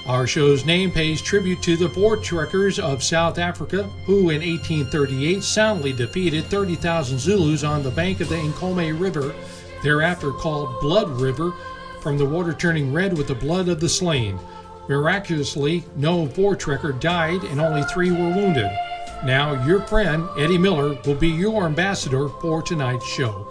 Our show's name pays tribute to the Voortrekkers of South Africa, who in 1838 soundly defeated 30,000 Zulus on the bank of the Nkomo River, thereafter called Blood River, from the water turning red with the blood of the slain. Miraculously, no Voortrekker died and only 3 were wounded. Now, your friend, Eddie Miller, will be your ambassador for tonight's show.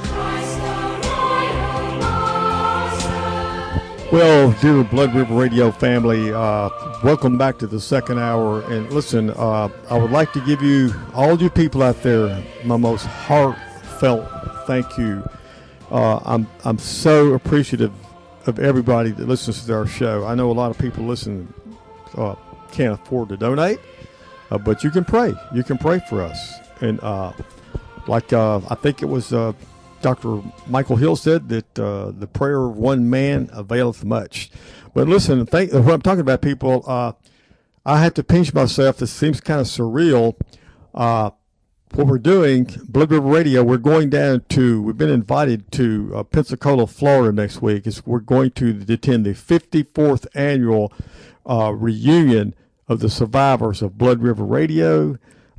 Well, dear Blood River Radio family, welcome back to the second hour. And listen, I would like to give you, all you people out there, my most heartfelt thank you. I'm so appreciative of everybody that listens to our show. I know a lot of people listen can't afford to donate, but you can pray. You can pray for us. And I think it was Dr. Michael Hill said that the prayer of one man availeth much. But listen, what I'm talking about, people, I have to pinch myself. This seems kind of surreal. What we're doing, Blood River Radio, we've been invited to Pensacola, Florida next week. We're going to attend the 54th annual reunion of the survivors of Blood River Radio.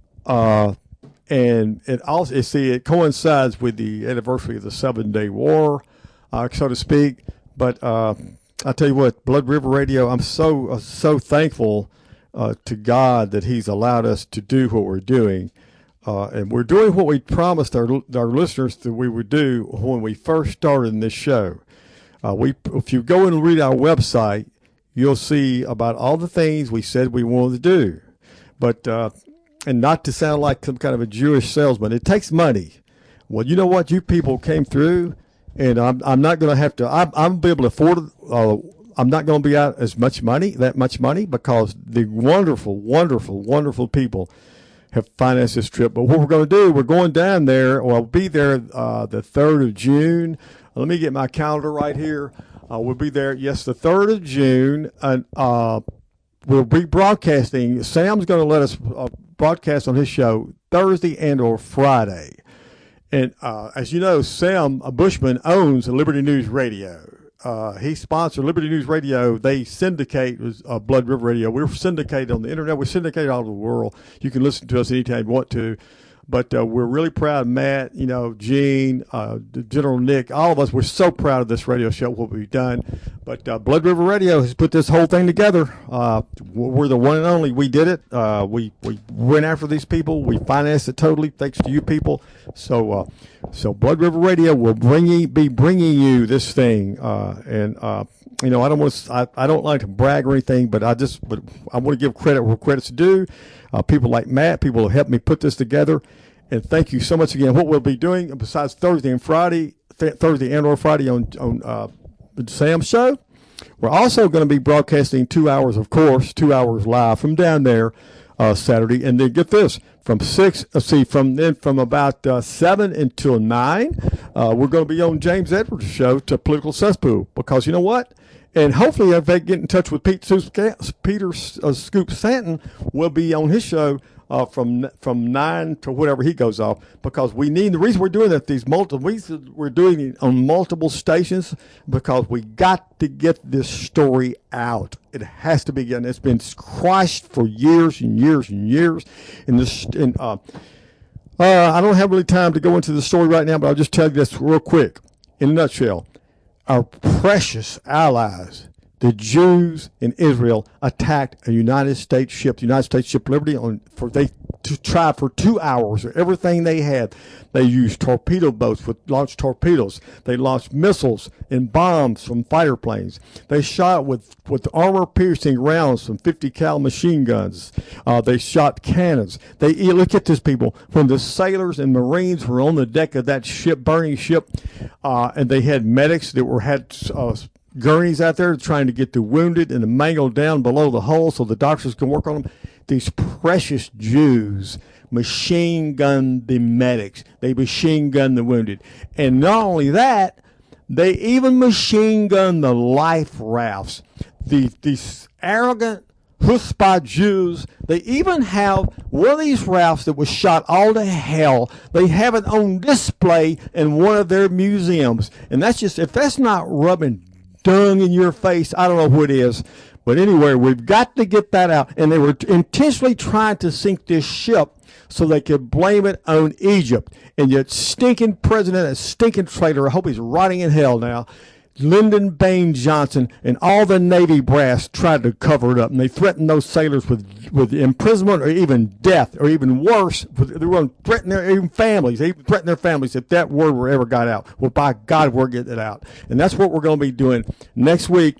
And it coincides with the anniversary of the 7-Day War, so to speak. But I tell you what, Blood River Radio, I'm so thankful to God that He's allowed us to do what we're doing. And we're doing what we promised our listeners that we would do when we first started in this show. If you go and read our website, you'll see about all the things we said we wanted to do. But and not to sound like some kind of a Jewish salesman, it takes money. Well, you know what? You people came through, and I'm not going to have to. I'm be able to afford it. I'm not going to be out that much money, because the wonderful, wonderful, wonderful people have financed this trip. But what we're going to do, we're going down there, or I'll be there the 3rd of June. Let me get my calendar right here. We'll be there, yes, the 3rd of June, and we'll be broadcasting. Sam's going to let us broadcast on his show Thursday and or Friday. And as you know, Sam Bushman owns Liberty News Radio. He sponsored Liberty News Radio. They syndicate Blood River Radio. We're syndicated on the internet. We're syndicated all over the world. You can listen to us anytime you want to. But we're really proud. Matt, Gene, General Nick, all of us, we're so proud of this radio show, what we've done. But Blood River Radio has put this whole thing together. We're the one and only. We did it. We went after these people. We financed it totally, thanks to you people. So Blood River Radio will be bringing you this thing. I don't like to brag or anything, but I want to give credit where credit's due. People like Matt, people who helped me put this together. And thank you so much again. What we'll be doing, besides Thursday and Friday, Thursday and or Friday on Sam's show, we're also going to be broadcasting 2 hours, of course, 2 hours live from down there Saturday. And then get this, from about 7 until 9, we're going to be on James Edwards' show to Political Cesspool, because you know what? And hopefully, if they get in touch with Peter Scoop Stanton, we'll be on his show from 9 to whatever he goes off. Because the reason we're doing that, we're doing it on multiple stations, because we got to get this story out. It has to be done. It's been crushed for years and years and years. I don't have really time to go into the story right now, but I'll just tell you this real quick, in a nutshell. Our precious allies, the Jews in Israel, attacked a United States ship, the United States ship Liberty, to try for 2 hours, or everything they had. They used torpedo boats with launched torpedoes. They launched missiles and bombs from fighter planes. They shot with armor-piercing rounds from 50 cal machine guns. They shot cannons. Look at this, people. When the sailors and Marines were on the deck of that burning ship, and they had medics that had gurneys out there trying to get the wounded and the mangled down below the hull so the doctors can work on them. These precious Jews machine gunned the medics. They machine gunned the wounded. And not only that, they even machine gunned the life rafts. These arrogant, chutzpah Jews, they even have one of these rafts that was shot all to hell. They have it on display in one of their museums. And if that's not rubbing dung in your face. I don't know what it is. But anyway, we've got to get that out. And they were intentionally trying to sink this ship so they could blame it on Egypt. And yet stinking president, a stinking traitor, I hope he's rotting in hell now, Lyndon Baines Johnson and all the Navy brass tried to cover it up, and they threatened those sailors with imprisonment or even death, or even worse, they were going to threaten their even families. They even threatened their families if that word were ever got out. Well, by God, we're getting it out. And that's what we're going to be doing next week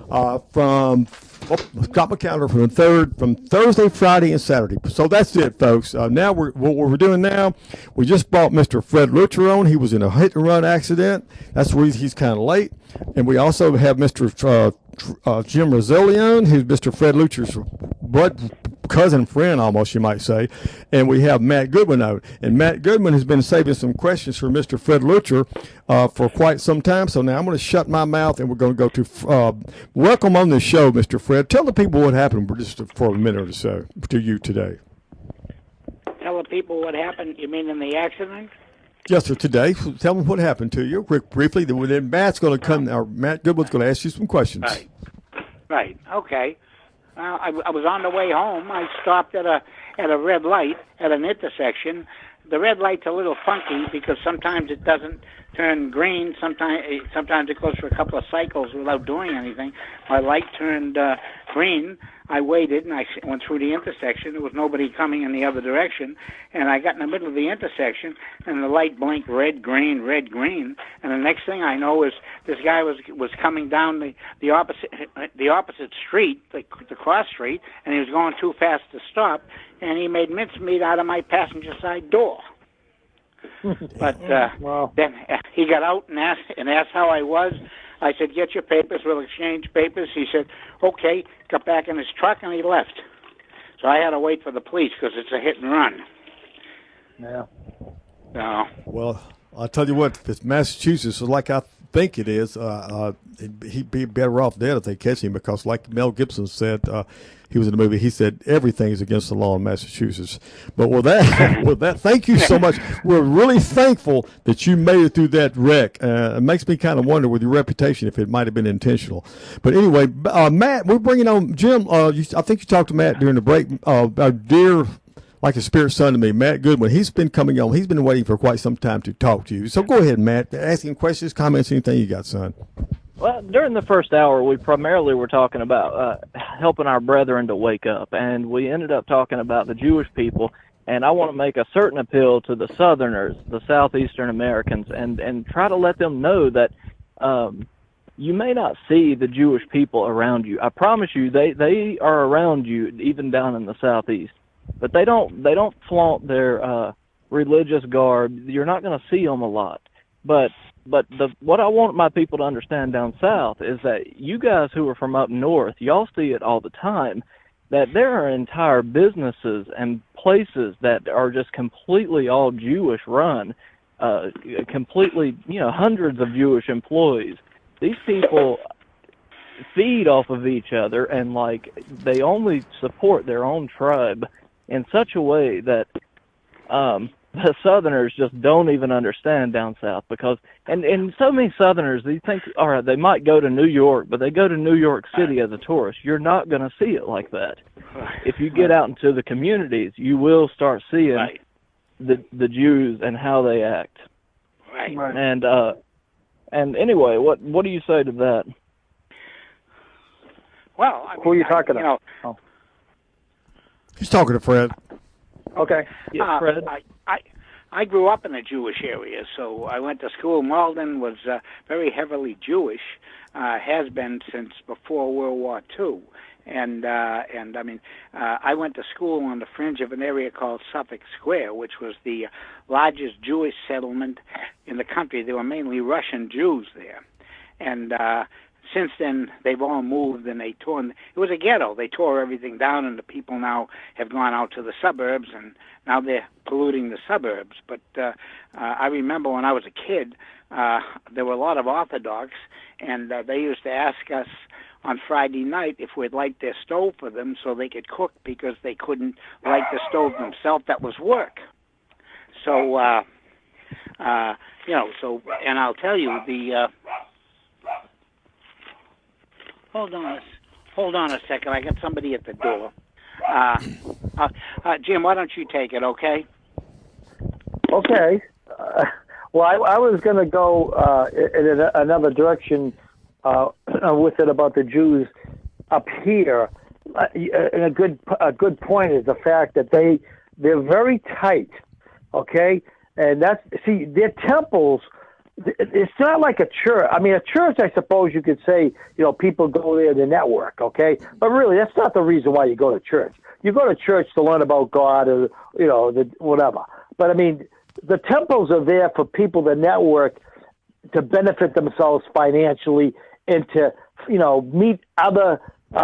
got my calendar from Thursday, Friday, and Saturday. So that's it, folks. Now what we're doing now, we just brought Mr. Fred Lutcher on. He was in a hit and run accident. That's where he's kind of late. And we also have Mr. Jim Roselli, who's Mr. Fred Lutcher's blood cousin friend, almost you might say. And we have Matt Goodman out. And Matt Goodman has been saving some questions for Mr. Fred Lutcher for quite some time. So now I'm going to shut my mouth, and we're going to go to welcome on the show, Mr. Fred. Tell the people what happened just for a minute or so to you today. Tell the people what happened, you mean in the accident? Yes, sir. Today, tell them what happened to you briefly. Then Matt's going to come. Matt Goodman's going to ask you some questions. Right. Okay. I was on the way home. I stopped at a red light at an intersection. The red light's a little funky because sometimes it doesn't turn green. Sometimes it goes for a couple of cycles without doing anything. My light turned green. I waited, and I went through the intersection. There was nobody coming in the other direction, and I got in the middle of the intersection, and the light blinked red, green, and the next thing I know is this guy was coming down the opposite street, the cross street, and he was going too fast to stop, and he made mincemeat out of my passenger side door. But then he got out and asked how I was. I said, "Get your papers. We'll exchange papers." He said, "Okay." Got back in his truck and he left. So I had to wait for the police because it's a hit and run. Yeah. So. Well, I'll tell you what. If it's Massachusetts, like I think it is, he'd be better off dead if they catch him, because, like Mel Gibson said, he was in the movie. He said everything is against the law in Massachusetts. But with that, thank you so much. We're really thankful that you made it through that wreck. It makes me kind of wonder with your reputation if it might have been intentional. But anyway, Matt, we're bringing on Jim. I think you talked to Matt during the break. Our dear, like a spirit son to me, Matt Goodwin. He's been coming on. He's been waiting for quite some time to talk to you. So go ahead, Matt. Ask him questions, comments, anything you got, son. Well, during the first hour, we primarily were talking about helping our brethren to wake up, and we ended up talking about the Jewish people, and I want to make a certain appeal to the Southerners, the Southeastern Americans, and try to let them know that you may not see the Jewish people around you. I promise you, they are around you, even down in the Southeast, but they don't flaunt their religious garb. You're not going to see them a lot, but what I want my people to understand down south is that you guys who are from up north, y'all see it all the time, that there are entire businesses and places that are just completely all Jewish run, completely, hundreds of Jewish employees. These people feed off of each other, and they only support their own tribe in such a way that the Southerners just don't even understand down south, because and so many Southerners, they think, all right, they might go to New York, but they go to New York City as a tourist. You're not going to see it like that. If you get out into the communities, you will start seeing the Jews and how they act. Right. And anyway, what do you say to that? Well, who are you talking to? Oh. He's talking to Fred. Okay. Yeah, Fred. I grew up in a Jewish area, so I went to school. Malden was very heavily Jewish, has been since before World War II. And I mean, I went to school on the fringe of an area called Suffolk Square, which was the largest Jewish settlement in the country. There were mainly Russian Jews there. And since then, they've all moved, and it was a ghetto. They tore everything down, and the people now have gone out to the suburbs, and now they're polluting the suburbs. But I remember when I was a kid, there were a lot of Orthodox, and they used to ask us on Friday night if we'd light their stove for them so they could cook, because they couldn't light the stove themselves. That was work. So, and I'll tell you, Hold on a second. I got somebody at the door. Jim, why don't you take it, okay? Okay. Well, I was going to go in another direction with it about the Jews up here. And a good point is the fact that they're very tight, okay? And their temples. It's not like a church. I mean, a church, I suppose you could say, people go there to network, okay? But really, that's not the reason why you go to church. You go to church to learn about God or, whatever. But, I mean, the temples are there for people to network, to benefit themselves financially, and to, meet other,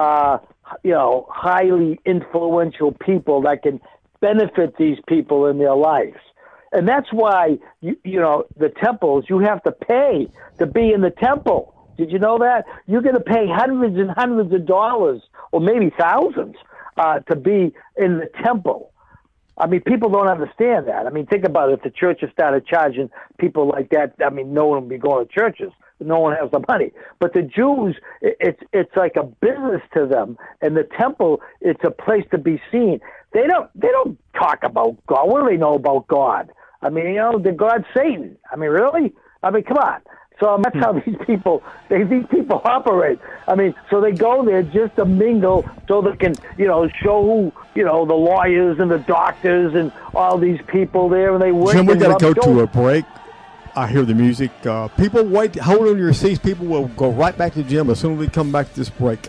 highly influential people that can benefit these people in their lives. And that's why, the temples, you have to pay to be in the temple. Did you know that? You're going to pay hundreds and hundreds of dollars, or maybe thousands, to be in the temple. I mean, people don't understand that. I mean, think about it. If the churches started charging people like that, I mean, no one would be going to churches. No one has the money. But the Jews, it's like a business to them. And the temple, it's a place to be seen. They don't talk about God. What do they know about God? I mean, the God's Satan. I mean, really? I mean, come on. So that's how these people operate. I mean, so they go there just to mingle so they can, show who, the lawyers and the doctors and all these people there, and they work. Jim, we got to go to a break. I hear the music. People wait, hold on to your seats. People will go right back to the gym as soon as we come back to this break.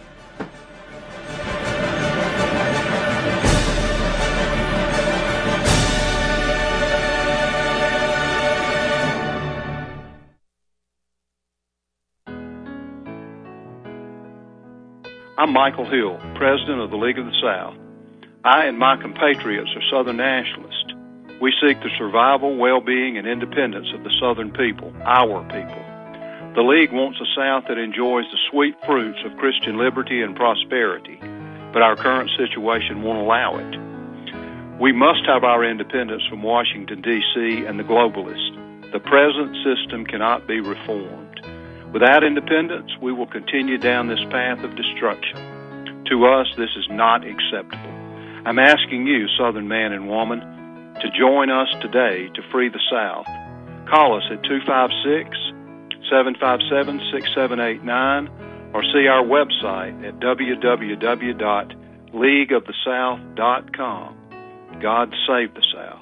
I'm Michael Hill, president of the League of the South. I and my compatriots are Southern nationalists. We seek the survival, well-being, and independence of the Southern people, our people. The League wants a South that enjoys the sweet fruits of Christian liberty and prosperity, but our current situation won't allow it. We must have our independence from Washington, D.C. and the globalists. The present system cannot be reformed. Without independence, we will continue down this path of destruction. To us, this is not acceptable. I'm asking you, Southern man and woman, to join us today to free the South. Call us at 256-757-6789 or see our website at www.leagueofthesouth.com. God save the South.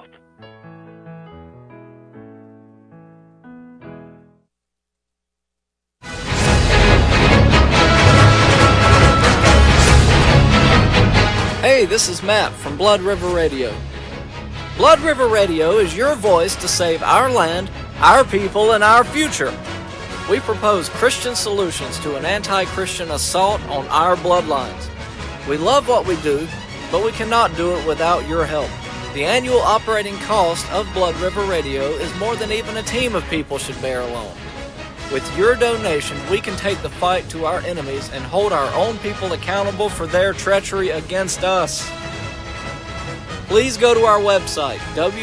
Hey, this is Matt from Blood River Radio. Blood River Radio is your voice to save our land, our people, and our future. We propose Christian solutions to an anti-Christian assault on our bloodlines. We love what we do, but we cannot do it without your help. The annual operating cost of Blood River Radio is more than even a team of people should bear alone. With your donation, we can take the fight to our enemies and hold our own people accountable for their treachery against us. Please go to our website,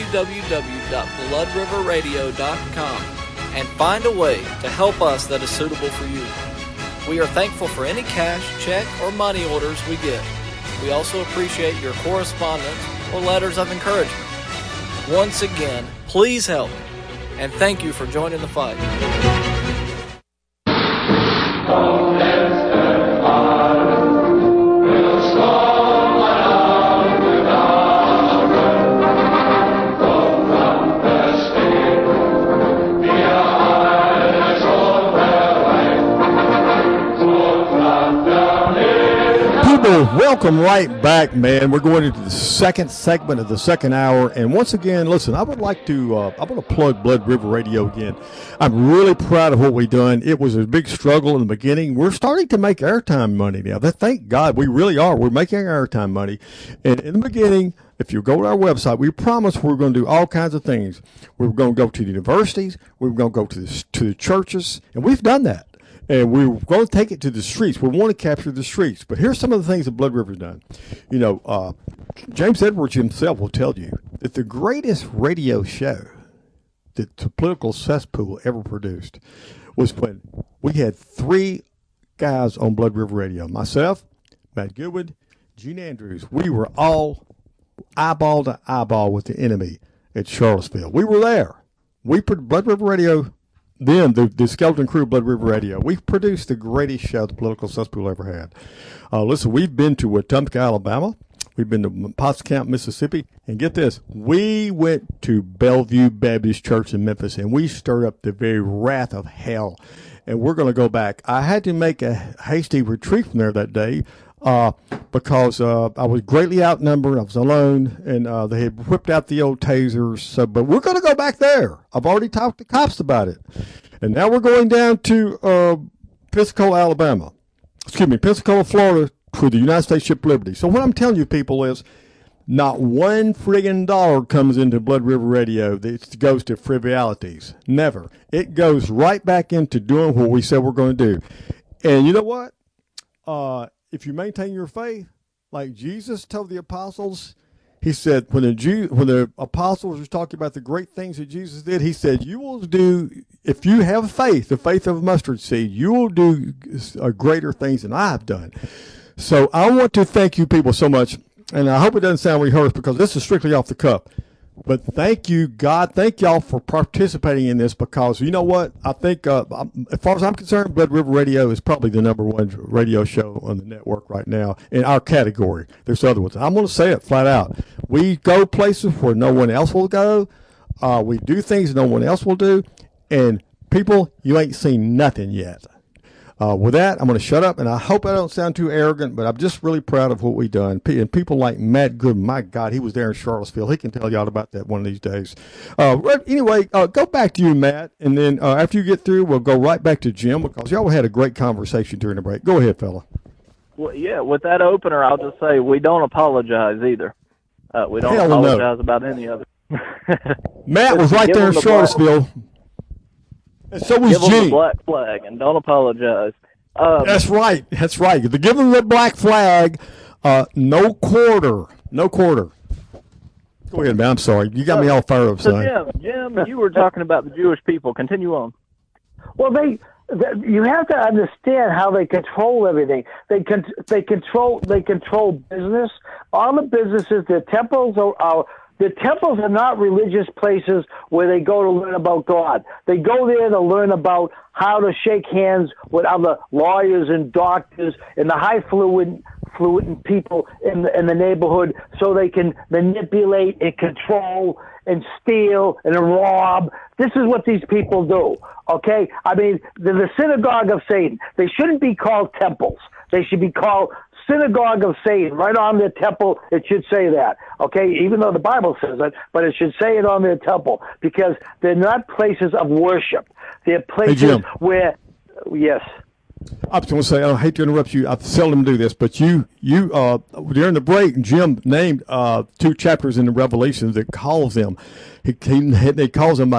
www.bloodriverradio.com, and find a way to help us that is suitable for you. We are thankful for any cash, check, or money orders we get. We also appreciate your correspondence or letters of encouragement. Once again, please help, and thank you for joining the fight. Welcome right back, man. We're going into the second segment of the second hour, and once again, listen, I would like to I want to plug Blood River Radio again. I'm really proud of what we've done. It was a big struggle in the beginning. We're starting to make airtime money now. Thank God, we really are. We're making airtime money, and in the beginning, if you go to our website, we promise we're going to do all kinds of things. We're going to go to the universities. We're going to go to the churches, and we've done that. And we're going to take it to the streets. We want to capture the streets. But here's some of the things that Blood River's done. You know, James Edwards himself will tell you that the greatest radio show that the political cesspool ever produced was when we had 3 guys on Blood River Radio. Myself, Matt Goodwood, Gene Andrews. We were all eyeball to eyeball with the enemy at Charlottesville. We were there. We put Blood River Radio, then the Skeleton Crew of Blood River Radio. We produced the greatest show the political cesspool ever had. Listen, we've been to Wetumpka, Alabama. We've been to Potts Camp, Mississippi. And get this, we went to Bellevue Baptist Church in Memphis, and we stirred up the very wrath of hell. And we're going to go back. I had to make a hasty retreat from there that day because I was greatly outnumbered. I was alone, and they had whipped out the old tasers. So, but we're going to go back there. I've already talked to cops about it. And now we're going down to Pensacola, Florida, for the United States Ship Liberty. So what I'm telling you people is not one friggin' dollar comes into Blood River Radio that goes to frivolities. Never. It goes right back into doing what we said we're going to do. And you know what? If you maintain your faith, like Jesus told the apostles, he said when the apostles were talking about the great things that Jesus did, he said, you will do, if you have faith, the faith of a mustard seed, you will do greater things than I have done. So I want to thank you people so much, and I hope it doesn't sound rehearsed because this is strictly off the cuff. But thank you, God. Thank y'all for participating in this because you know what? I think, as far as I'm concerned, Blood River Radio is probably the #1 radio show on the network right now in our category. There's other ones. I'm going to say it flat out. We go places where no one else will go. We do things no one else will do. And people, you ain't seen nothing yet. With that, I'm going to shut up, and I hope I don't sound too arrogant, but I'm just really proud of what we've done. And people like Matt Goodman, my God, he was there in Charlottesville. He can tell y'all about that one of these days. Anyway, go back to you, Matt, and then after you get through, we'll go right back to Jim because y'all had a great conversation during the break. Go ahead, fella. Well, yeah, with that opener, I'll just say we don't apologize either. We don't apologize about any of it. Matt was right there in Charlottesville. And so was Gene. Give them the black flag and don't apologize. That's right. That's right. To give them the black flag, no quarter. No quarter. Go ahead, man. I'm sorry. You got me all fired up, son. Jim, you were talking about the Jewish people. Continue on. Well, you have to understand how they control everything. They control business. All the businesses, the temples are the temples are not religious places where they go to learn about God. They go there to learn about how to shake hands with other lawyers and doctors and the highfalutin people in the neighborhood so they can manipulate and control and steal and rob. This is what these people do, okay? I mean, they're the synagogue of Satan. They shouldn't be called temples. They should be called synagogue of Satan. Right on their temple, it should say that, okay? Even though the Bible says it, but it should say it on their temple because they're not places of worship. They're places where, yes. I was going to say, I hate to interrupt you. I seldom do this, but you during the break, Jim named 2 chapters in the Revelations that calls them. He calls them by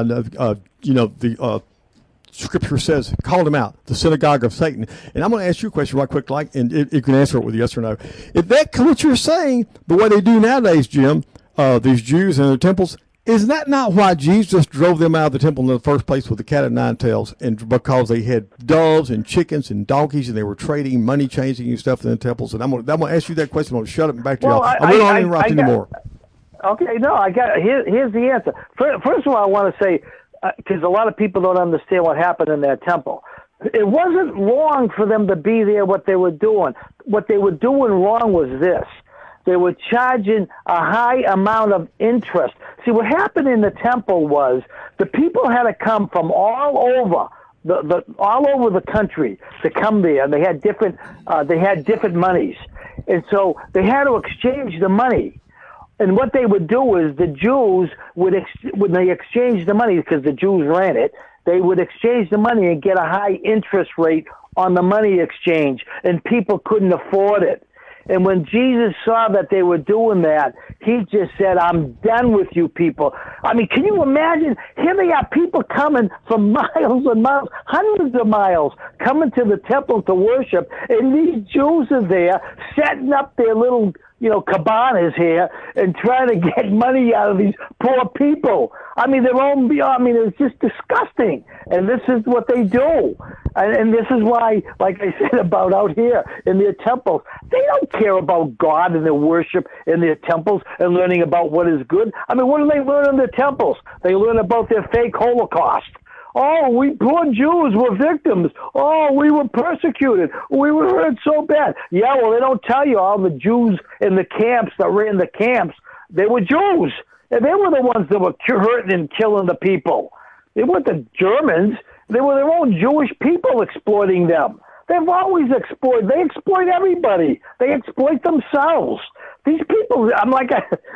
the Scripture says, called him out, the synagogue of Satan. And I'm going to ask you a question right quick, and you can answer it with yes or no. If that's what you're saying, the way they do nowadays, Jim, these Jews in their temples, is that not why Jesus drove them out of the temple in the first place with the cat of 9 tails? And because they had doves and chickens and donkeys, and they were trading, money changing and stuff in the temples. And I'm going to ask you that question. I'm going to shut up and back to y'all. I'm not interrupt anymore. Okay, no, here's the answer. First of all, I want to say, because a lot of people don't understand what happened in that temple. It wasn't wrong for them to be there, what they were doing. What they were doing wrong was this. They were charging a high amount of interest. See, what happened in the temple was the people had to come from all over the country to come there, and they had different monies, and so they had to exchange the money. And what they would do is the Jews would, when they exchanged the money, because the Jews ran it, they would exchange the money and get a high interest rate on the money exchange, and people couldn't afford it. And when Jesus saw that they were doing that, he just said, I'm done with you people. I mean, can you imagine? Here they are, people coming from miles and miles, hundreds of miles, coming to the temple to worship, and these Jews are there setting up their little, cabanas here and trying to get money out of these poor people. I mean, it's just disgusting. And this is what they do. And this is why, like I said about out here in their temples, they don't care about God and their worship in their temples and learning about what is good. I mean, what do they learn in their temples? They learn about their fake Holocaust. Oh, we poor Jews were victims. Oh, we were persecuted. We were hurt so bad. Yeah, well, they don't tell you all the Jews in the camps that ran the camps. They were Jews. And they were the ones that were hurting and killing the people. They weren't the Germans. They were their own Jewish people exploiting them. They've always exploited. They exploit everybody. They exploit themselves. These people, I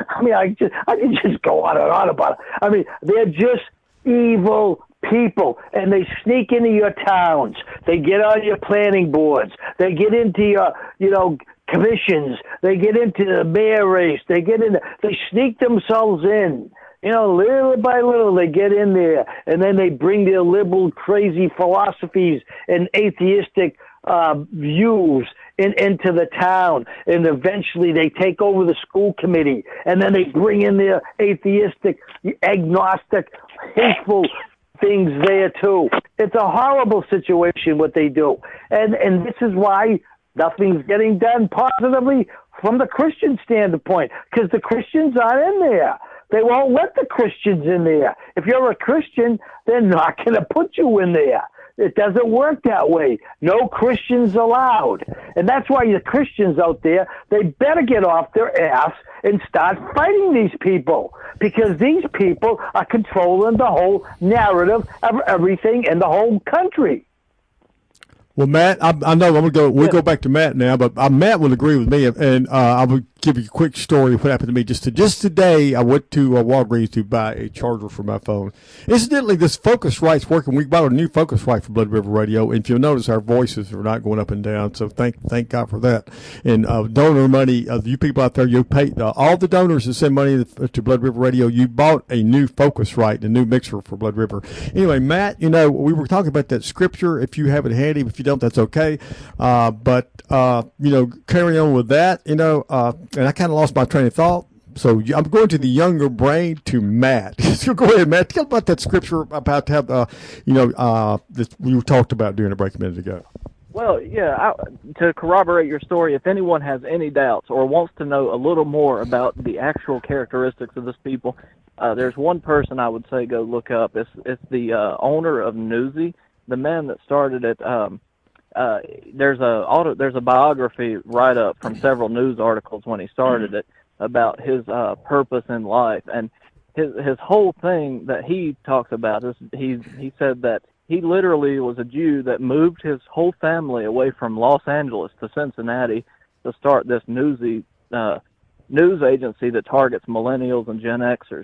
can just go on and on about it. I mean, they're just evil people, and they sneak into your towns. They get on your planning boards. They get into your, commissions. They get into the mayor race. They sneak themselves in. Little by little, they get in there, and then they bring their liberal, crazy philosophies and atheistic views into the town, and eventually they take over the school committee, and then they bring in their atheistic, agnostic, hateful things there too. It's a horrible situation what they do, and this is why nothing's getting done positively from the Christian standpoint, because the Christians aren't in there. They won't let the Christians in there. If you're a Christian, they're not going to put you in there. It doesn't work that way. No Christians allowed. And that's why the Christians out there, they better get off their ass and start fighting these people, because these people are controlling the whole narrative of everything in the whole country. Well, Matt, I know we'll go back to Matt now, but Matt will agree with me, and I will give you a quick story of what happened to me. Just today, I went to Walgreens to buy a charger for my phone. Incidentally, this Focusrite's working. We bought a new Focusrite for Blood River Radio, and if you'll notice, our voices are not going up and down, so thank God for that. And donor money, you people out there, you pay all the donors that send money to Blood River Radio. You bought a new Focusrite, a new mixer for Blood River. Anyway, Matt, we were talking about that scripture. If you have it handy, if you don't, that's okay. But carry on with that, and I kind of lost my train of thought. So I'm going to the younger brain, to Matt. So go ahead, Matt. Tell about that scripture about to have, that we talked about during the break a minute ago. Well, yeah, to corroborate your story, if anyone has any doubts or wants to know a little more about the actual characteristics of this people, there's one person I would say go look up. It's the owner of Newsy, the man that started it. There's a biography write-up from several news articles when he started it about his purpose in life, and his whole thing that he talks about is he said that he literally was a Jew that moved his whole family away from Los Angeles to Cincinnati to start this news agency that targets millennials and Gen Xers.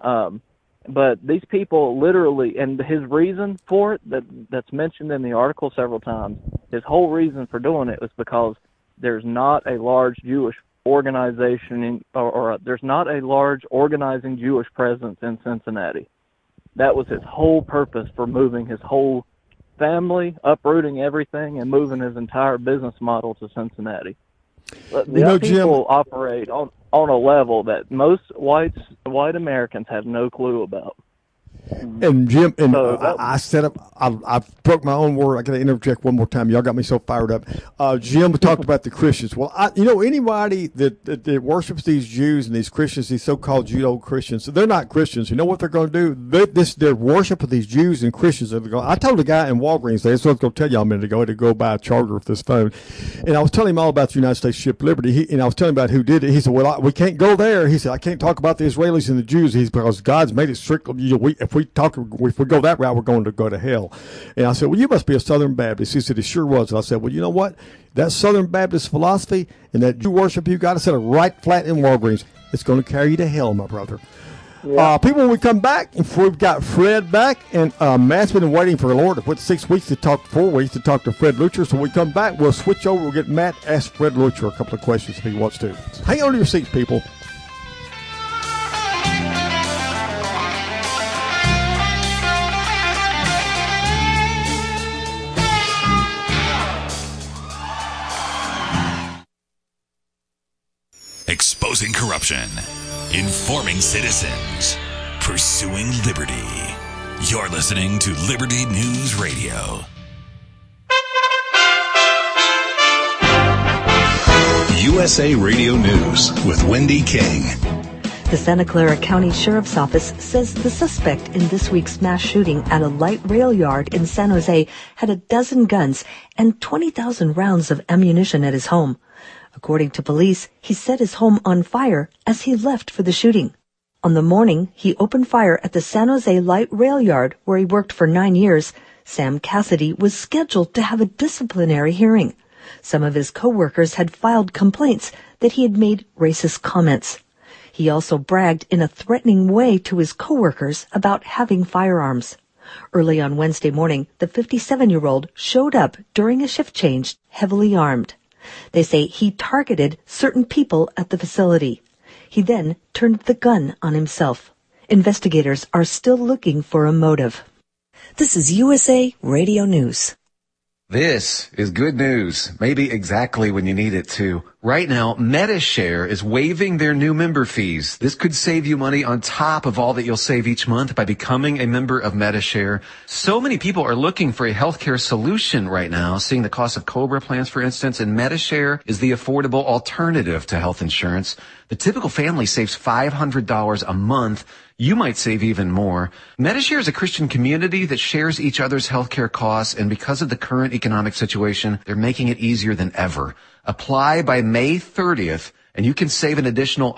But these people literally, and his reason for it that's mentioned in the article several times, his whole reason for doing it was because there's not a large Jewish organization or there's not a large organizing Jewish presence in Cincinnati. That was his whole purpose for moving his whole family, uprooting everything, and moving his entire business model to Cincinnati. The people Jim, operate on a level that most white Americans have no clue about. And Jim, and I set up. I broke my own word. I got to interject one more time. Y'all got me so fired up. Jim talked about the Christians. Well, anybody that worships these Jews and these Christians, these so-called Judeo-Christians, so they're not Christians. You know what they're going to do? Their worship of these Jews and Christians. I told a guy in Walgreens, that's what I was going to tell y'all a minute ago, to go buy a charger for this phone, and I was telling him all about the United States Ship Liberty, and I was telling him about who did it. He said, "Well, we can't go there." He said, "I can't talk about the Israelis and the Jews." Because God's made it strictly. If we go that route, we're going to go to hell. And I said, "Well, you must be a Southern Baptist." He said, "It sure was." And I said, "Well, you know what? That Southern Baptist philosophy and that Jew worship you got to set it right flat in Walgreens. It's going to carry you to hell, my brother." Yeah. People, when we come back, we've got Fred back, and Matt's been waiting for the Lord to put 4 weeks to talk to Fred Lucher. So when we come back, we'll switch over. We'll get Matt ask Fred Lucher a couple of questions if he wants to. Hang on to your seats, people. Exposing corruption. Informing citizens. Pursuing liberty. You're listening to Liberty News Radio. USA Radio News with Wendy King. The Santa Clara County Sheriff's Office says the suspect in this week's mass shooting at a light rail yard in San Jose had a dozen guns and 20,000 rounds of ammunition at his home. According to police, he set his home on fire as he left for the shooting. On the morning he opened fire at the San Jose light rail yard where he worked for 9 years, Sam Cassidy was scheduled to have a disciplinary hearing. Some of his co-workers had filed complaints that he had made racist comments. He also bragged in a threatening way to his co-workers about having firearms. Early on Wednesday morning, the 57-year-old showed up during a shift change, heavily armed. They say he targeted certain people at the facility. He then turned the gun on himself. Investigators are still looking for a motive. This is USA Radio News. This is good news, maybe exactly when you need it to. Right now, Medi-Share is waiving their new member fees. This could save you money on top of all that you'll save each month by becoming a member of Medi-Share. So many people are looking for a healthcare solution right now, seeing the cost of COBRA plans, for instance, and Medi-Share is the affordable alternative to health insurance. The typical family saves $500 a month. You might save even more. Medi-Share is a Christian community that shares each other's healthcare costs, and because of the current economic situation, they're making it easier than ever. Apply by May 30th, and you can save an additional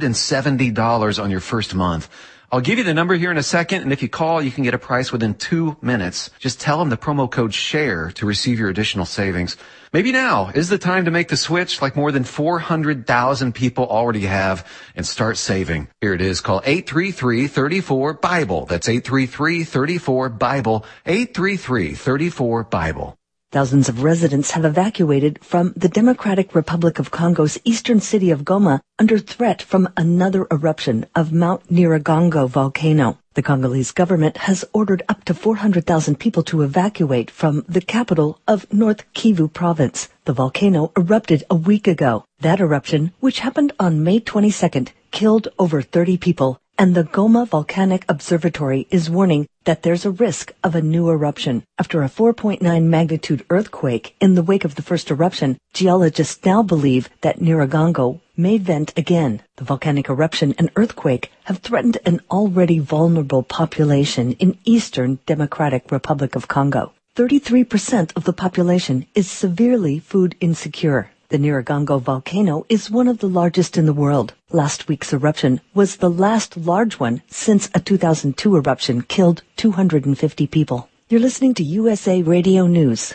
$170 on your first month. I'll give you the number here in a second, and if you call, you can get a price within 2 minutes. Just tell them the promo code SHARE to receive your additional savings. Maybe now is the time to make the switch like more than 400,000 people already have and start saving. Here it is. Call 833-34-BIBLE. That's 833-34-BIBLE. 833-34-BIBLE. Thousands of residents have evacuated from the Democratic Republic of Congo's eastern city of Goma under threat from another eruption of Mount Nyiragongo volcano. The Congolese government has ordered up to 400,000 people to evacuate from the capital of North Kivu province. The volcano erupted a week ago. That eruption, which happened on May 22nd, killed over 30 people. And the Goma Volcanic Observatory is warning that there's a risk of a new eruption. After a 4.9 magnitude earthquake in the wake of the first eruption, geologists now believe that Nyiragongo may vent again. The volcanic eruption and earthquake have threatened an already vulnerable population in eastern Democratic Republic of Congo. 33% of the population is severely food insecure. The Nyiragongo volcano is one of the largest in the world. Last week's eruption was the last large one since a 2002 eruption killed 250 people. You're listening to USA Radio News.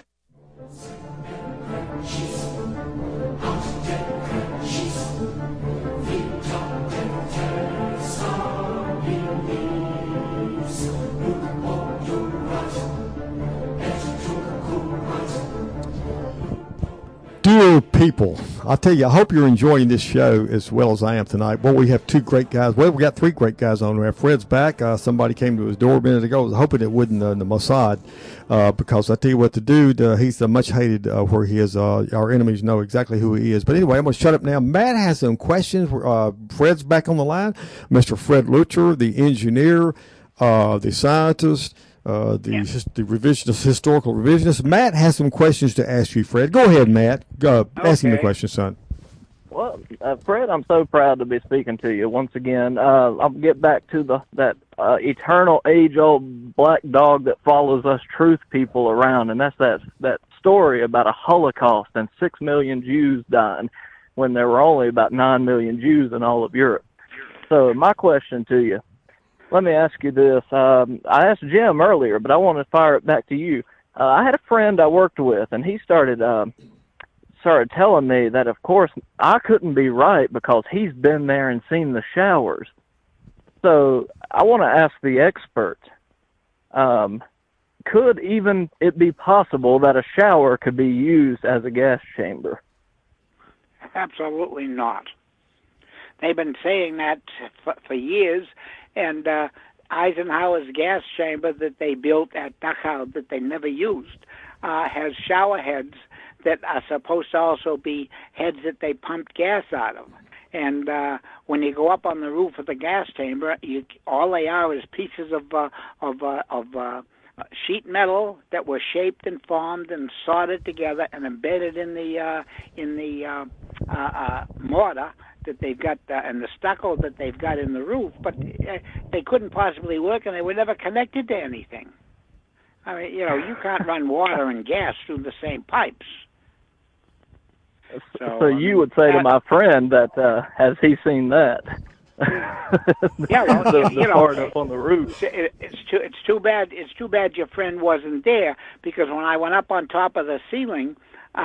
Dear people, I tell you, I hope you're enjoying this show as well as I am tonight. Well, we have two great guys. Well, we got three great guys on there. Fred's back. Somebody came to his door a minute ago. I was hoping it wouldn't the Mossad, because I tell you what, the dude, he's much hated where he is. Our enemies know exactly who he is. But anyway, I'm going to shut up now. Matt has some questions. Fred's back on the line. Mr. Fred Lutcher, the engineer, the scientist, the revisionist, historical revisionist. Matt has some questions to ask you, Fred. Go ahead, Matt. Ask him the question, son. Well, Fred, I'm so proud to be speaking to you once again. I'll get back to that eternal, age-old black dog that follows us truth people around, and that's that story about a Holocaust and 6 million Jews dying when there were only about 9 million Jews in all of Europe. So my question to you, let me ask you this. I asked Jim earlier, but I want to fire it back to you. I had a friend I worked with, and he started telling me that, of course, I couldn't be right because he's been there and seen the showers. So I want to ask the expert, could even it be possible that a shower could be used as a gas chamber? Absolutely not. They've been saying that for years. And Eisenhower's gas chamber that they built at Dachau that they never used has shower heads that are supposed to also be heads that they pumped gas out of. And when you go up on the roof of the gas chamber, all they are is pieces of sheet metal that were shaped and formed and soldered together and embedded in the mortar that they've got and the stucco that they've got in the roof. But they couldn't possibly work, and they were never connected to anything. I mean, you can't run water and gas through the same pipes. So you would say to my friend that has he seen that? Yeah, well, the part up on the roof. It's too bad. It's too bad your friend wasn't there, because when I went up on top of the ceiling,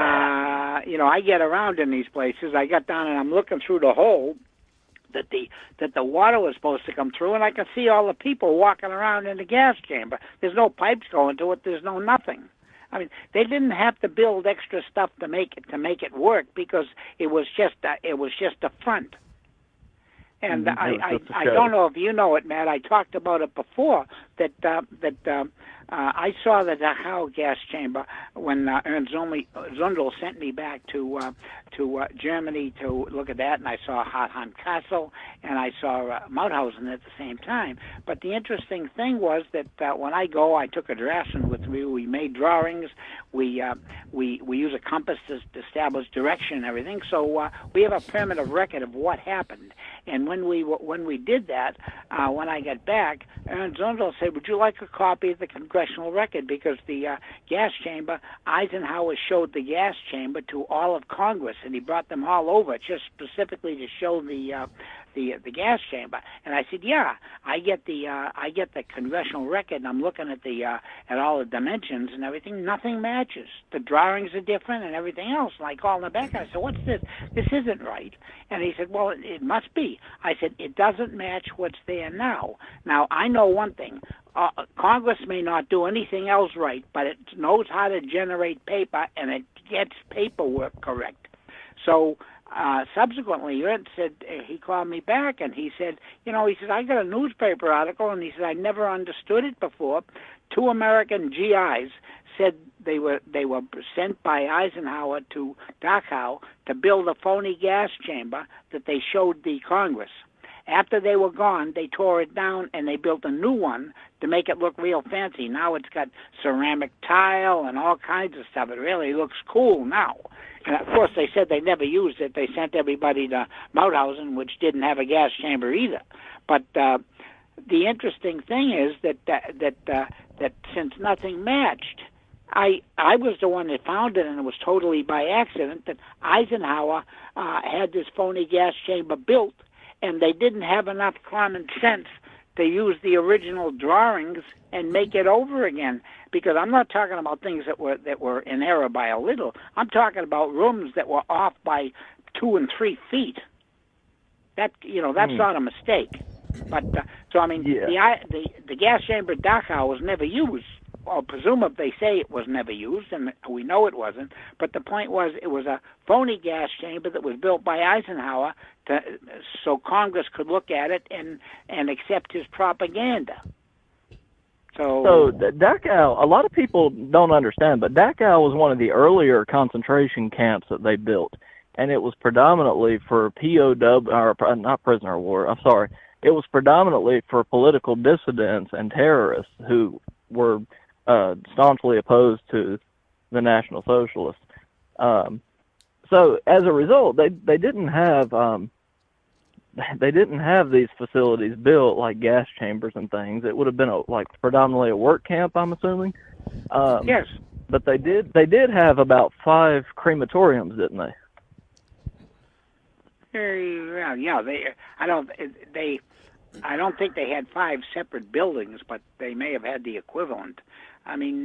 I get around in these places. I got down and I'm looking through the hole that the water was supposed to come through, and I can see all the people walking around in the gas chamber. There's no pipes going to it. There's no nothing. I mean, they didn't have to build extra stuff to make it work, because it was just a front. And I don't know if you know it, Matt. I talked about it before that I saw the Dachau gas chamber when Ernst Zundel sent me back to Germany to look at that, and I saw Hartheim Castle and I saw Mauthausen at the same time. But the interesting thing was that when I go, I took a draftsman with me. We made drawings. We use a compass to establish direction and everything. So we have a primitive record of what happened. And when we did that, when I got back, Ernst Zundel said, "Would you like a copy of the congressional record?" Because the gas chamber, Eisenhower showed the gas chamber to all of Congress, and he brought them all over just specifically to show the gas chamber. And I said, "Yeah, I get the congressional record, and I'm looking at all the dimensions and everything. Nothing matches. The drawings are different and everything else." And I called him back. I said, "What's this? This isn't right." And he said, "Well, it must be." I said, "It doesn't match what's there now." Now, I know one thing. Congress may not do anything else right, but it knows how to generate paper, and it gets paperwork correct. So subsequently, Ernst said, he called me back, and he said, I got a newspaper article, and he said, I never understood it before. 2 American GIs said they were sent by Eisenhower to Dachau to build a phony gas chamber that they showed the Congress. After they were gone, they tore it down and they built a new one to make it look real fancy. Now it's got ceramic tile and all kinds of stuff. It really looks cool now. And of course, they said they never used it. They sent everybody to Mauthausen, which didn't have a gas chamber either. But the interesting thing is that since nothing matched, I was the one that found it, and it was totally by accident that Eisenhower had this phony gas chamber built, and they didn't have enough common sense to use the original drawings and make it over again. Because I'm not talking about things that were in error by a little. I'm talking about rooms that were off by 2 and 3 feet. That's not a mistake. But so I mean, the gas chamber at Dachau was never used. Well, presumably they say it was never used, and we know it wasn't. But the point was, it was a phony gas chamber that was built by Eisenhower so Congress could look at it and accept his propaganda. So Dachau, a lot of people don't understand, but Dachau was one of the earlier concentration camps that they built, and it was predominantly for not prisoner of war. I'm sorry, it was predominantly for political dissidents and terrorists who were staunchly opposed to the National Socialists. So as a result, they didn't have these facilities built like gas chambers and things. It would have been predominantly a work camp, I'm assuming. Yes. But they did have about 5 crematoriums, didn't they? Yeah. I don't think they had 5 separate buildings, but they may have had the equivalent. I mean,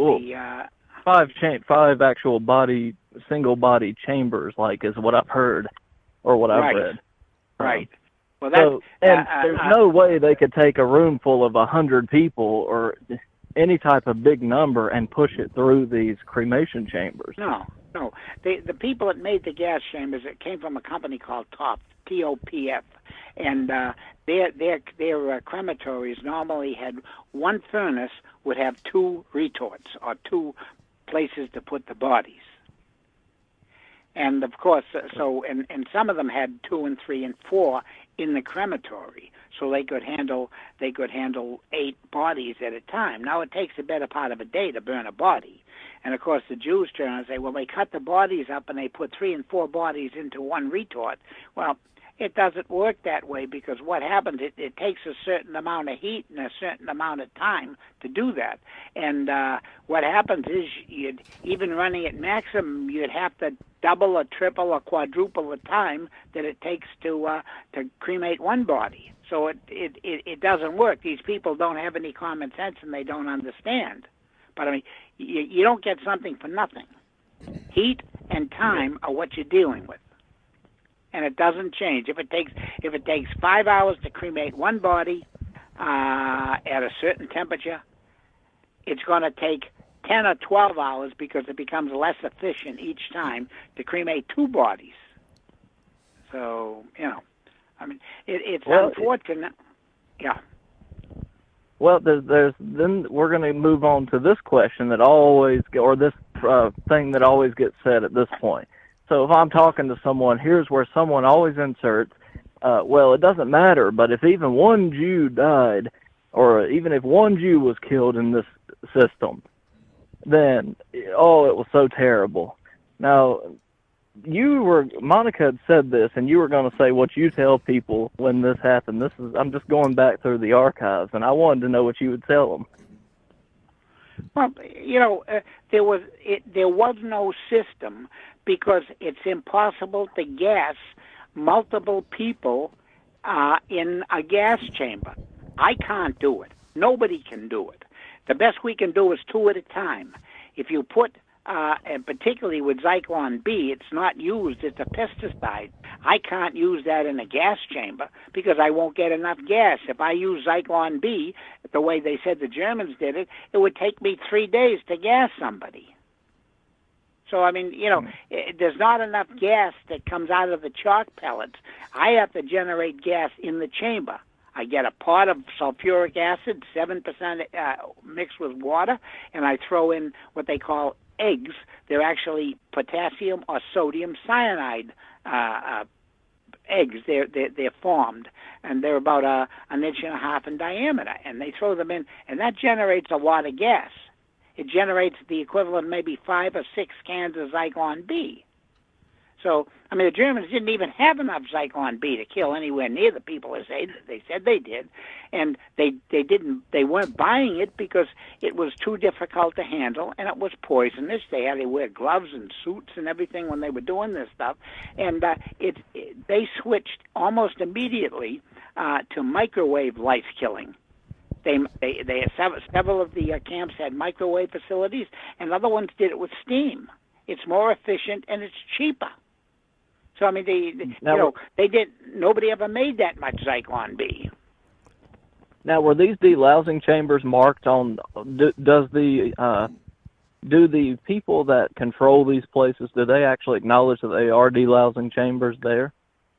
5 actual single body chambers, is what I've heard or what I've read. Right. Well, there's no way they could take a room full of 100 people or any type of big number and push it through these cremation chambers. No. The people that made the gas chambers, it came from a company called TOPF, TOPF, and their crematories normally had one furnace would have 2 retorts or 2 places to put the bodies. And of course, and some of them had 2 and 3 and 4 in the crematory, so they could handle 8 bodies at a time. Now it takes a better part of a day to burn a body, and of course the Jews turn and say, well, they cut the bodies up and they put 3 and 4 bodies into one retort. Well, it doesn't work that way, because what happens, it takes a certain amount of heat and a certain amount of time to do that. And what happens is, even running at maximum, you'd have to double or triple or quadruple the time that it takes to cremate one body. So it doesn't work. These people don't have any common sense, and they don't understand. But I mean, you don't get something for nothing. Heat and time are what you're dealing with. And it doesn't change. If it takes 5 hours to cremate one body at a certain temperature, it's going to take 10 or 12 hours, because it becomes less efficient each time to cremate 2 bodies. So, I mean, it's unfortunate. Yeah. Well, then we're going to move on to this question that always, or this thing that always gets said at this point. So if I'm talking to someone, here's where someone always inserts, well, it doesn't matter, but if even one Jew died, or even if one Jew was killed in this system, then, it was so terrible. Now, Monica had said this, and you were going to say what you tell people when this happened. I'm just going back through the archives, and I wanted to know what you would tell them. Well, there was no system, because it's impossible to gas multiple people in a gas chamber. I can't do it. Nobody can do it. The best we can do is 2 at a time. If you put, and particularly with Zyklon B, it's not used, it's a pesticide. I can't use that in a gas chamber, because I won't get enough gas. If I use Zyklon B, the way they said the Germans did it, it would take me 3 days to gas somebody. So, I mean, there's not enough gas that comes out of the chalk pellets. I have to generate gas in the chamber. I get a pot of sulfuric acid, 7% mixed with water, and I throw in what they call eggs. They're actually potassium or sodium cyanide eggs. They're formed, and they're about an inch and a half in diameter, and they throw them in, and that generates a lot of gas. It generates the equivalent of maybe 5 or 6 cans of Zyklon B. So, I mean, the Germans didn't even have enough Zyklon B to kill anywhere near the people as they said they did, and they weren't buying it because it was too difficult to handle, and it was poisonous. They had to wear gloves and suits and everything when they were doing this stuff, and they switched almost immediately to microwave lice killing. They several of the camps had microwave facilities, and other ones did it with steam. It's more efficient and it's cheaper. So I mean, nobody ever made that much Zyklon B. Now, were these delousing chambers marked on? Do the people that control these places, do they actually acknowledge that they are delousing chambers there?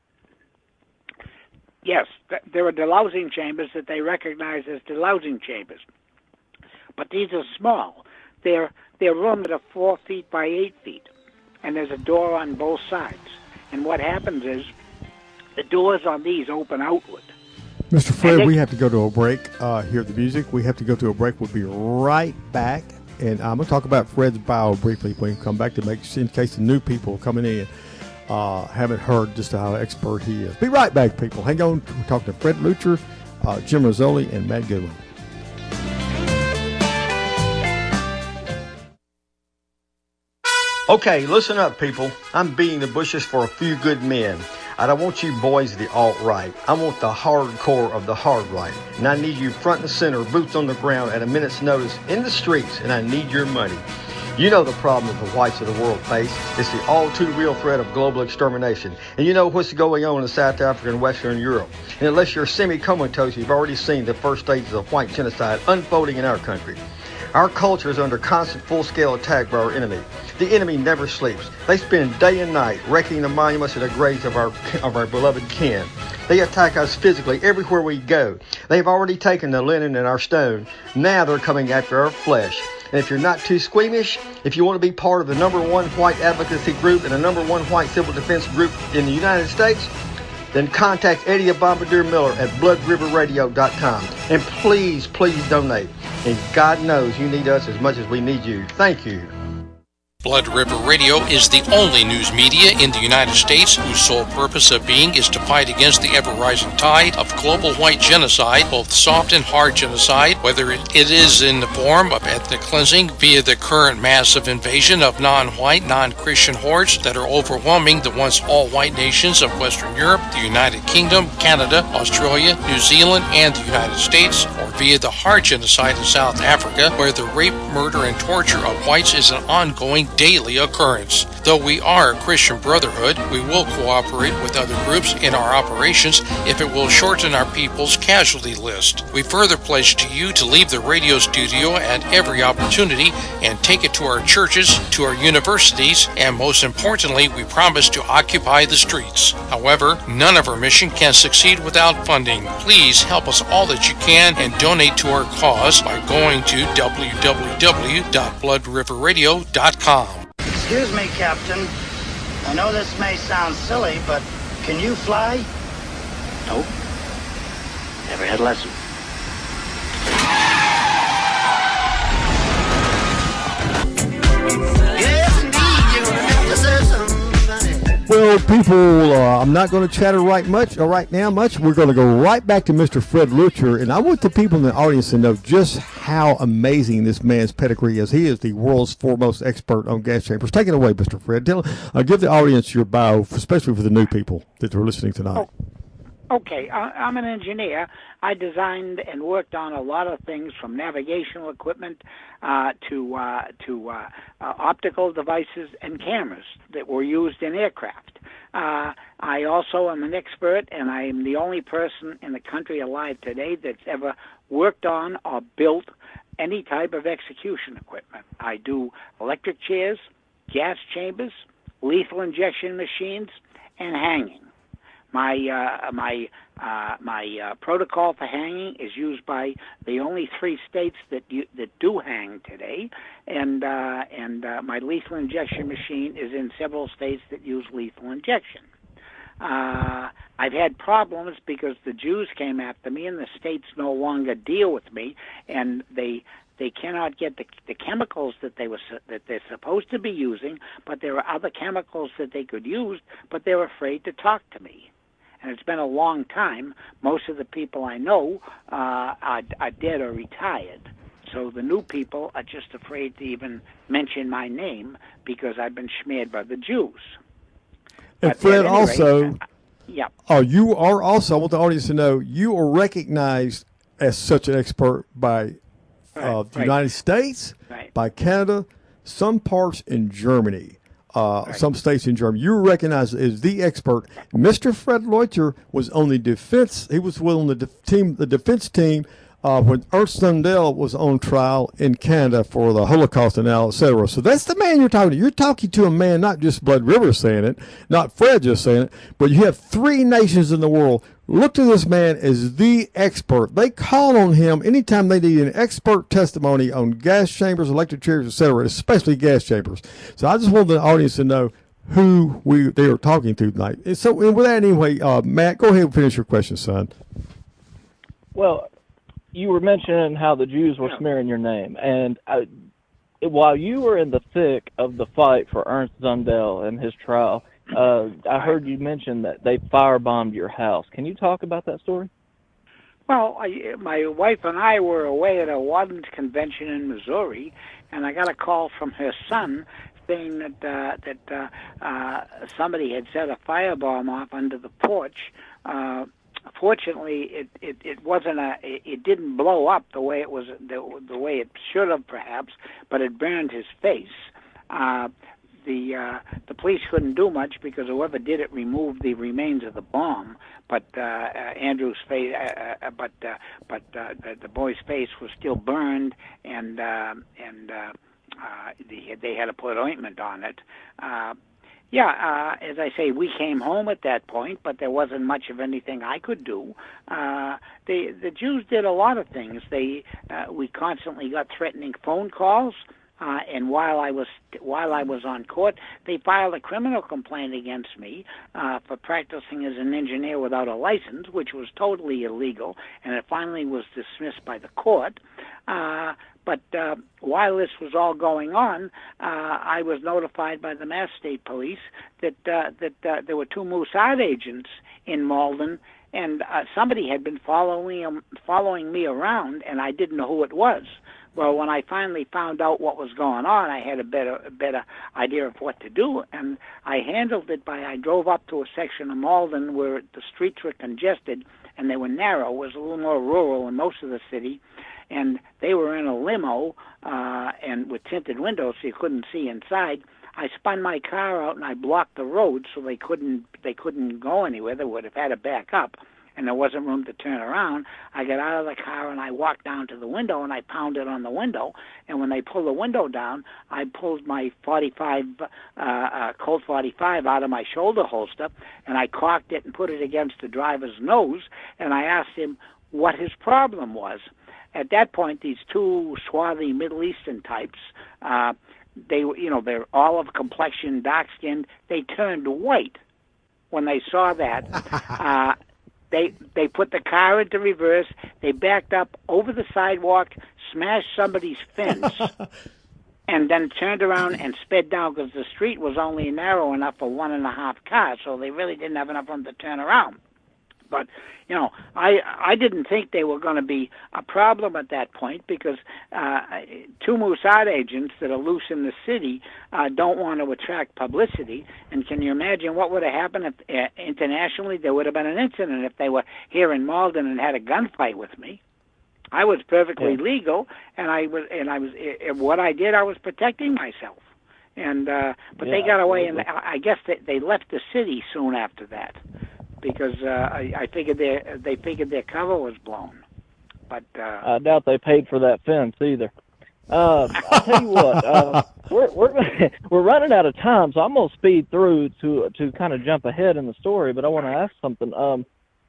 Yes, there are delousing chambers that they recognize as delousing chambers, but these are small. They're rooms that are 4 feet by 8 feet, and there's a door on both sides. And what happens is the doors on these open outward. Mr. Fred, we have to go to a break. Hear the music. We have to go to a break. We'll be right back, and I'm going to talk about Fred's bio briefly when we come back, to make in case the new people coming in haven't heard just how expert he is. Be right back, people. Hang on. We're talking to Fred Lutcher, Jim Rizzoli, and Matt Goodwin. Okay, listen up, people. I'm beating the bushes for a few good men. I don't want you boys of the alt-right. I want the hardcore of the hard right. And I need you front and center, boots on the ground at a minute's notice in the streets, and I need your money. You know the problem that the whites of the world face. It's the all-too-real threat of global extermination. And you know what's going on in South Africa and Western Europe. And unless you're semi-comatose, you've already seen the first stages of white genocide unfolding in our country. Our culture is under constant full-scale attack by our enemy. The enemy never sleeps. They spend day and night wrecking the monuments and the graves of our beloved kin. They attack us physically everywhere we go. They've already taken the linen and our stone. Now they're coming after our flesh. And if you're not too squeamish, if you want to be part of the #1 white advocacy group and the #1 white civil defense group in the United States, then contact Eddie Bombardier Miller at bloodriverradio.com. And please, please donate. And God knows you need us as much as we need you. Thank you. Blood River Radio is the only news media in the United States whose sole purpose of being is to fight against the ever-rising tide of global white genocide, both soft and hard genocide, whether it is in the form of ethnic cleansing via the current massive invasion of non-white, non-Christian hordes that are overwhelming the once all-white nations of Western Europe, the United Kingdom, Canada, Australia, New Zealand, and the United States, or via the hard genocide in South Africa, where the rape, murder, and torture of whites is an ongoing daily occurrence. Though we are a Christian brotherhood, we will cooperate with other groups in our operations if it will shorten our people's casualty list. We further pledge to you to leave the radio studio at every opportunity and take it to our churches, to our universities, and most importantly, we promise to occupy the streets. However, none of our mission can succeed without funding. Please help us all that you can and donate to our cause by going to www.bloodriverradio.com. Excuse me, Captain. I know this may sound silly, but can you fly? Nope. Never had a lesson. Yes, indeed, you're gonna have to say something. Well, people, I'm not going to chatter right now much. We're going to go right back to Mr. Fred Lutcher, and I want the people in the audience to know just how amazing this man's pedigree is. He is the world's foremost expert on gas chambers. Take it away, Mr. Fred. Give the audience your bio, especially for the new people that are listening tonight. Okay, I'm an engineer. I designed and worked on a lot of things from navigational equipment to optical devices and cameras that were used in aircraft. I also am an expert, and I am the only person in the country alive today that's ever worked on or built any type of execution equipment. I do electric chairs, gas chambers, lethal injection machines, and hanging. My protocol for hanging is used by the only 3 states that do hang today, and my lethal injection machine is in several states that use lethal injection. I've had problems because the Jews came after me, and the states no longer deal with me, and they cannot get the chemicals that they're supposed to be using, but there are other chemicals that they could use, but they're afraid to talk to me. And it's been a long time. Most of the people I know are dead or retired. So the new people are just afraid to even mention my name because I've been smeared by the Jews. And Fred, also, yeah. You are also, I want the audience to know, you are recognized as such an expert by the United States, by Canada, some parts in Germany. Some states in Germany. You were recognized as the expert. Mr. Fred Lutcher was on the defense. He was on the defense team when Ernst Zundel was on trial in Canada for the Holocaust and all, etc. So that's the man you're talking to. You're talking to a man, not just Blood River saying it, not Fred just saying it, but you have 3 nations in the world look to this man as the expert. They call on him anytime they need an expert testimony on gas chambers, electric chairs, etc., especially gas chambers. So I just want the audience to know who they are talking to tonight. And so, and with that anyway, Matt, go ahead and finish your question, son. Well, you were mentioning how the Jews were smearing your name, and while you were in the thick of the fight for Ernst Zundel and his trial, I heard you mention that they firebombed your house. Can you talk about that story? Well, my wife and I were away at a Wadden's convention in Missouri, and I got a call from her son saying that somebody had set a firebomb off under the porch. Fortunately, it wasn't it didn't blow up the way it was the way it should have perhaps, but it burned his face. The police couldn't do much because whoever did it removed the remains of the bomb, but Andrew's face, but the boy's face was still burned, and they had to put ointment on it. Yeah, as I say, we came home at that point, but there wasn't much of anything I could do. The Jews did a lot of things. We constantly got threatening phone calls, and while I was on court, they filed a criminal complaint against me for practicing as an engineer without a license, which was totally illegal, and it finally was dismissed by the court. But while this was all going on, I was notified by the Mass State Police that there were two Mossad agents in Malden, and somebody had been following me around, and I didn't know who it was. Well, when I finally found out what was going on, I had a better idea of what to do, and I handled it I drove up to a section of Malden where the streets were congested and they were narrow. It was a little more rural than most of the city. And they were in a limo and with tinted windows so you couldn't see inside. I spun my car out and I blocked the road so they couldn't go anywhere. They would have had to back up, and there wasn't room to turn around. I got out of the car and I walked down to the window and I pounded on the window. And when they pulled the window down, I pulled my Colt 45 out of my shoulder holster and I cocked it and put it against the driver's nose. And I asked him what his problem was. At that point, these two swarthy Middle Eastern types, they're olive complexion, dark-skinned. They turned white when they saw that. They put the car into reverse. They backed up over the sidewalk, smashed somebody's fence, and then turned around and sped down because the street was only narrow enough for 1.5 cars, so they really didn't have enough room to turn around. But, I didn't think they were going to be a problem at that point because two Mossad agents that are loose in the city don't want to attract publicity. And can you imagine what would have happened if internationally there would have been an incident if they were here in Malden and had a gunfight with me? I was perfectly legal, and I was what I did, I was protecting myself. And but they got away, and I guess they left the city soon after that. Because I figured they figured their cover was blown, but I doubt they paid for that fence either. I'll tell you what, we're running out of time, so I'm gonna speed through to kind of jump ahead in the story. But I want to ask something. I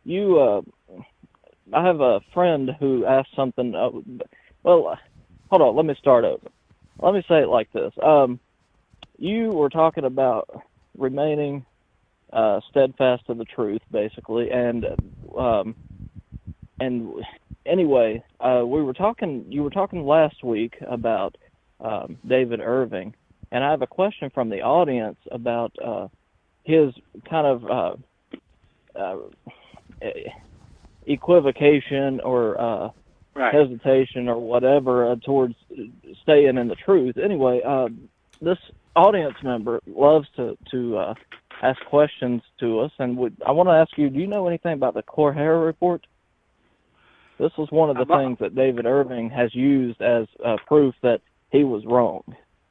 have a friend who asked something. Well, hold on, let me start over. Let me say it like this. You were talking about remaining steadfast to the truth, basically, and anyway, you were talking last week about David Irving, and I have a question from the audience about his kind of equivocation or hesitation or whatever towards staying in the truth. Anyway, this audience member loves to ask questions to us, and I want to ask you, do you know anything about the Corhera report? This was one of the things that David Irving has used as proof that he was wrong.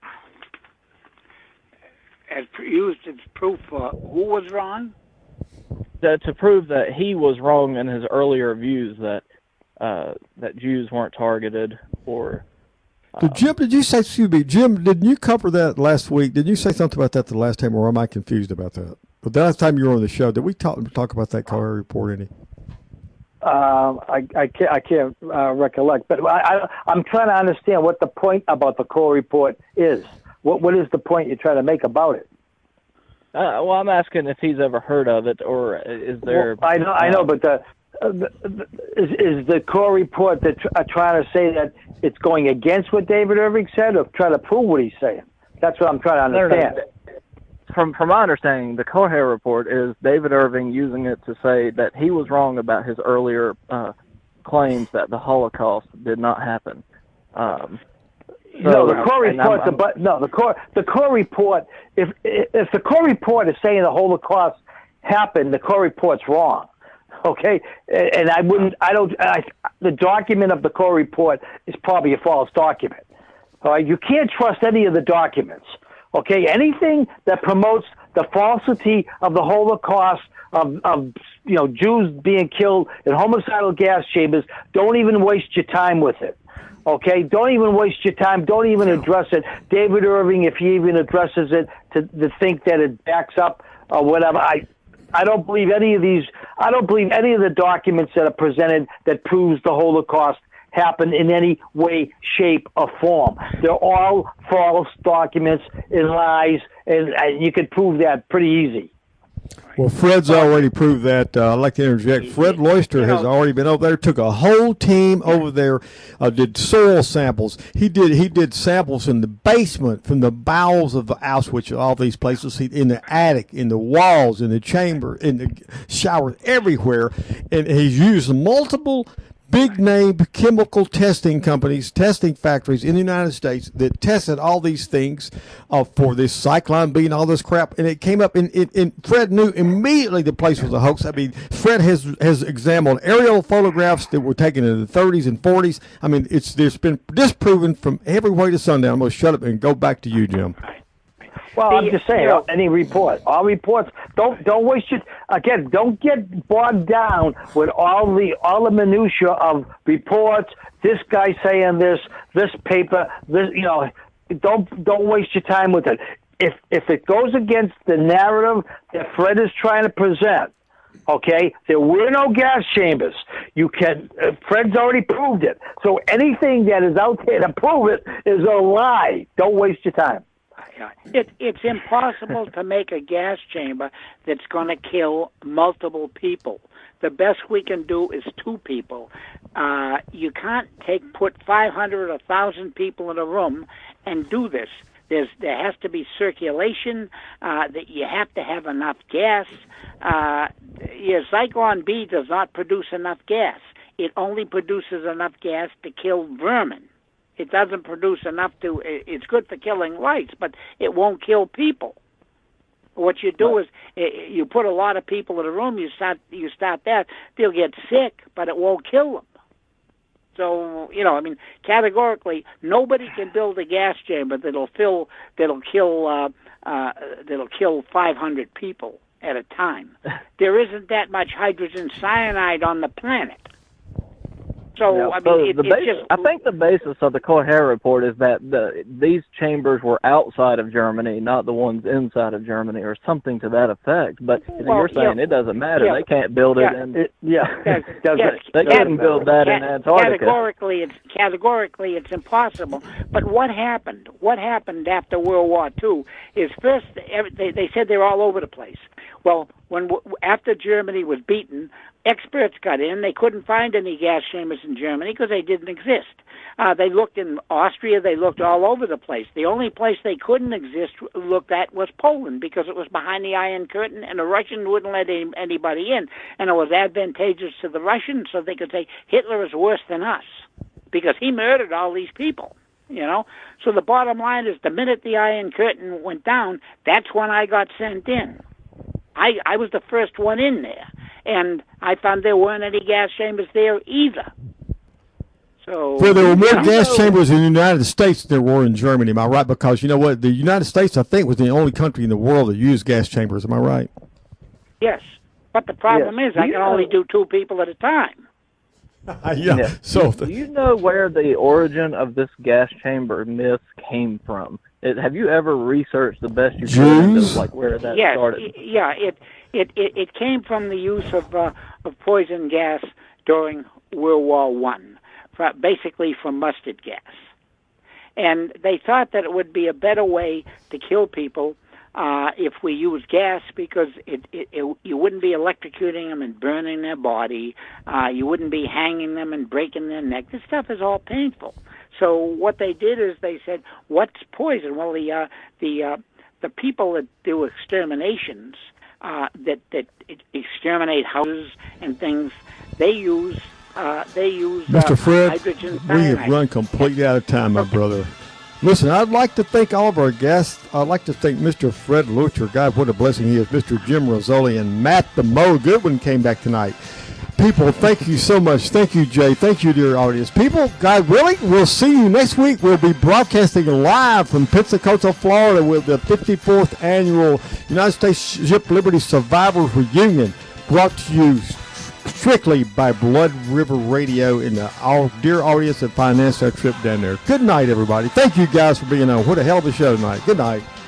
As used as proof for who was wrong? To prove that he was wrong in his earlier views that Jews weren't targeted or... Jim, did you say, excuse me, Jim, didn't you cover that last week? Did you say something about that the last time, or am I confused about that? But the last time you were on the show, did we talk about that Corhera report any? I can't recollect, but I'm trying to understand what the point about the Corhera report is. What is the point you're trying to make about it? Well, I'm asking if he's ever heard of it, or is there... Well, I know, but is the Corhera report that trying to say that it's going against what David Irving said, or trying to prove what he's saying? That's what I'm trying to understand. From my understanding, the Corhera report is David Irving using it to say that he was wrong about his earlier claims that the Holocaust did not happen. No, the Corhera report. The Corhera report. If the Corhera report is saying the Holocaust happened, the Corhera report's wrong. Okay, and the document of the Corhera report is probably a false document. All right, you can't trust any of the documents. Okay, anything that promotes the falsity of the Holocaust, of Jews being killed in homicidal gas chambers, don't even waste your time with it. Okay, don't even waste your time. Don't even address it. David Irving, if he even addresses it, to think that it backs up or whatever. I don't believe any of these. I don't believe any of the documents that are presented that proves the Holocaust happened in any way, shape, or form. They're all false documents and lies, and you can prove that pretty easy. Well, Fred's already proved that. I'd like to interject. Fred Loister has already been over there. Took a whole team over there. Did soil samples. He did samples in the basement, from the bowels of Auschwitz, all these places. In the attic, in the walls, in the chamber, in the shower, everywhere. And he's used multiple big-name chemical testing companies, testing factories in the United States that tested all these things for this Cyclone B and all this crap, and it came up, and Fred knew immediately the place was a hoax. I mean, Fred has examined aerial photographs that were taken in the 30s and 40s. I mean, there's been disproven from every way to sundown. I'm going to shut up and go back to you, Jim. Well, I'm just saying, any report, all reports. Don't waste your again. Don't get bogged down with all the minutia of reports. This guy saying this paper, this. Don't waste your time with it. If it goes against the narrative that Fred is trying to present, okay, there were no gas chambers. Fred's already proved it. So anything that is out there to prove it is a lie. Don't waste your time. It's impossible to make a gas chamber that's going to kill multiple people. The best we can do is 2 people. You can't put 500 or 1,000 people in a room and do this. There has to be circulation. That you have to have enough gas. Zyklon B does not produce enough gas. It only produces enough gas to kill vermin. It doesn't produce enough it's good for killing lice, but it won't kill people. What you do is you put a lot of people in a room, you start that, they'll get sick, but it won't kill them. So, categorically, nobody can build a gas chamber that'll kill 500 people at a time. There isn't that much hydrogen cyanide on the planet. So, I think the basis of the Coher report is that these chambers were outside of Germany, not the ones inside of Germany, or something to that effect. But you're saying it doesn't matter. Yeah. They can't build it. They couldn't build that in Antarctica. Categorically, it's impossible. But what happened? What happened after World War II is first they said they're all over the place. Well, after Germany was beaten, experts got in. They couldn't find any gas chambers in Germany because they didn't exist. They looked in Austria. They looked all over the place. The only place they couldn't look at was Poland, because it was behind the Iron Curtain, and the Russians wouldn't let anybody in. And it was advantageous to the Russians, so they could say Hitler is worse than us because he murdered all these people. So the bottom line is, the minute the Iron Curtain went down, that's when I got sent in. I was the first one in there, and I found there weren't any gas chambers there either. So there were more gas chambers in the United States than there were in Germany. Am I right? Because you know what? The United States, I think, was the only country in the world that used gas chambers. Am I right? Yes, but the problem is I can only do 2 people at a time. So do you know where the origin of this gas chamber myth came from? Have you ever researched the best you can into where that started? Yeah, it came from the use of poison gas during World War I, basically from mustard gas, and they thought that it would be a better way to kill people if we use gas, because you wouldn't be electrocuting them and burning their body, you wouldn't be hanging them and breaking their neck. This stuff is all painful. So what they did is they said, "What's poison?" Well, the people that do exterminations, that exterminate houses and things, they use Mr. Fred, hydrogen cyanide. We have run completely out of time, my brother. Listen, I'd like to thank all of our guests. I'd like to thank Mr. Fred Loister. God, what a blessing he is. Mr. Jim Rizzoli and Matt the Mo Goodwin came back tonight. People, thank you so much. Thank you, Jay. Thank you, dear audience. People, God willing, we'll see you next week. We'll be broadcasting live from Pensacola, Florida, with the 54th Annual United States Ship Liberty Survivors Reunion, brought to you strictly by Blood River Radio and our dear audience that financed our trip down there. Good night, everybody. Thank you guys for being on. What a hell of a show tonight. Good night.